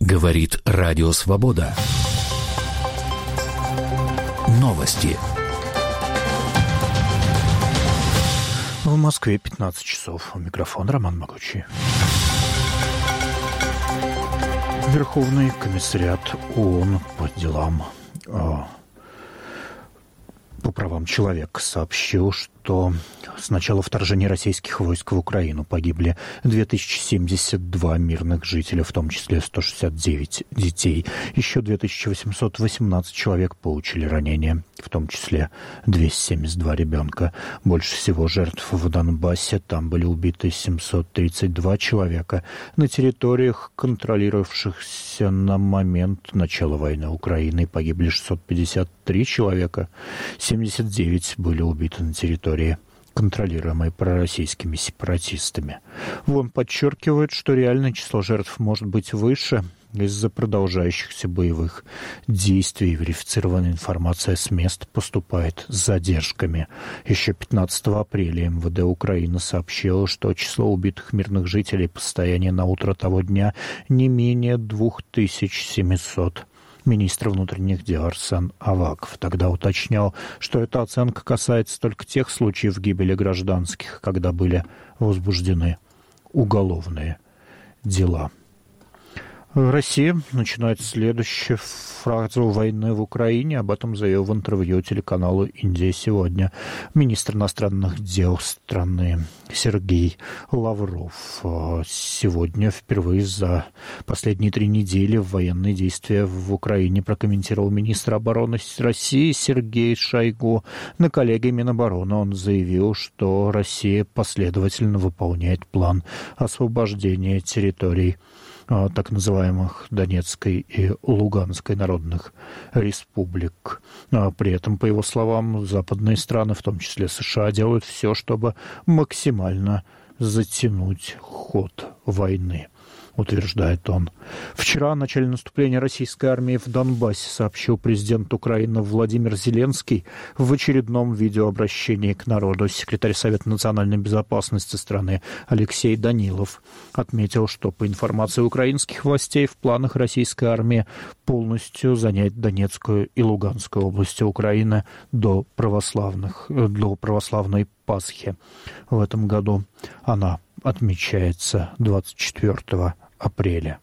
Говорит Радио Свобода. Новости. В Москве 15 часов. У микрофона Роман Могучий. Верховный комиссариат ООН по делам по правам человека сообщил, что с начала вторжения российских войск в Украину погибли 2072 мирных жителя, в том числе 169 детей. Еще 2818 человек получили ранения, в том числе 272 ребенка. Больше всего жертв в Донбассе. Там были убиты 732 человека. На территориях, контролировавшихся на момент начала войны Украины, погибли 653 человека. 79 были убиты на территории, контролируемой пророссийскими сепаратистами. ООН подчеркивает, что реальное число жертв может быть выше из-за продолжающихся боевых действий. Верифицированная информация с мест поступает с задержками. Еще 15 апреля МВД Украины сообщило, что число убитых мирных жителей по состоянию на утро того дня не менее 2700. Министр внутренних дел Арсен Аваков тогда уточнял, что эта оценка касается только тех случаев гибели гражданских, когда были возбуждены уголовные дела. Россия начинает следующую фазу войны в Украине. Об этом заявил в интервью телеканалу «Индия сегодня» министр иностранных дел страны Сергей Лавров. Сегодня впервые за последние 3 недели военные действия в Украине прокомментировал министр обороны России Сергей Шойгу. На коллегии Минобороны он заявил, что Россия последовательно выполняет план освобождения территорий так называемых Донецкой и Луганской народных республик. При этом, по его словам, западные страны, в том числе США, делают все, чтобы максимально затянуть ход войны, утверждает он. Вчера о начале наступления российской армии в Донбассе сообщил президент Украины Владимир Зеленский в очередном видеообращении к народу. Секретарь Совета национальной безопасности страны Алексей Данилов отметил, что по информации украинских властей в планах российской армии полностью занять Донецкую и Луганскую области Украины до православной Пасхи. В этом году она отмечается 24 апреля.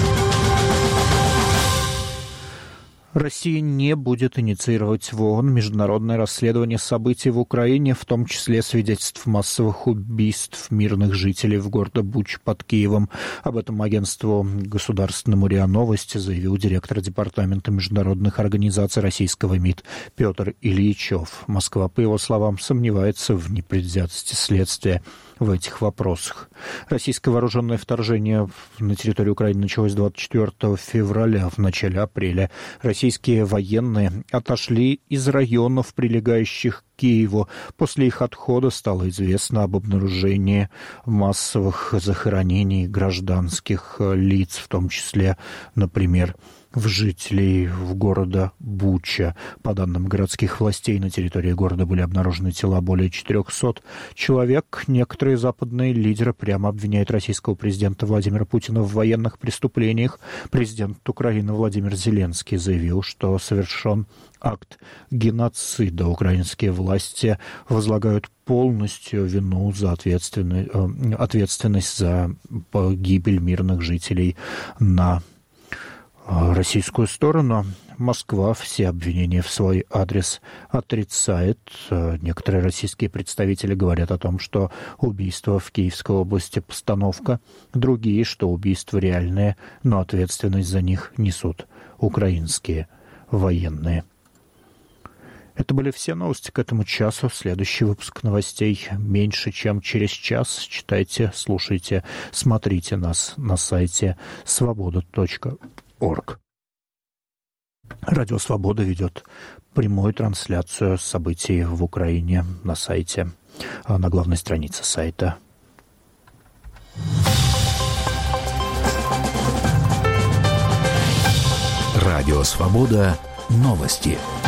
Россия не будет инициировать в ООН международное расследование событий в Украине, в том числе свидетельств массовых убийств мирных жителей в городе Буча под Киевом. Об этом агентству государственному РИА Новости заявил директор Департамента международных организаций российского МИД Петр Ильичев. Москва, по его словам, сомневается в непредвзятости следствия в этих вопросах. Российское вооруженное вторжение на территорию Украины началось 24 февраля. В начале апреля российские военные отошли из районов, прилегающих к Киеву. После их отхода стало известно об обнаружении массовых захоронений гражданских лиц, в том числе, например, в жителей в города Буча. По данным городских властей, на территории города были обнаружены тела более 400 человек. Некоторые западные лидеры прямо обвиняют российского президента Владимира Путина в военных преступлениях. Президент Украины Владимир Зеленский заявил, что совершен акт геноцида. Украинские власти возлагают полностью вину за ответственность за гибель мирных жителей на российскую сторону. Москва все обвинения в свой адрес отрицает. Некоторые российские представители говорят о том, что убийства в Киевской области постановка, другие, что убийства реальные, но ответственность за них несут украинские военные. Это были все новости к этому часу. Следующий выпуск новостей меньше, чем через час. Читайте, слушайте, смотрите нас на сайте svoboda.org. Радио «Свобода» ведет прямую трансляцию событий в Украине на сайте, на главной странице сайта. Радио «Свобода». Новости.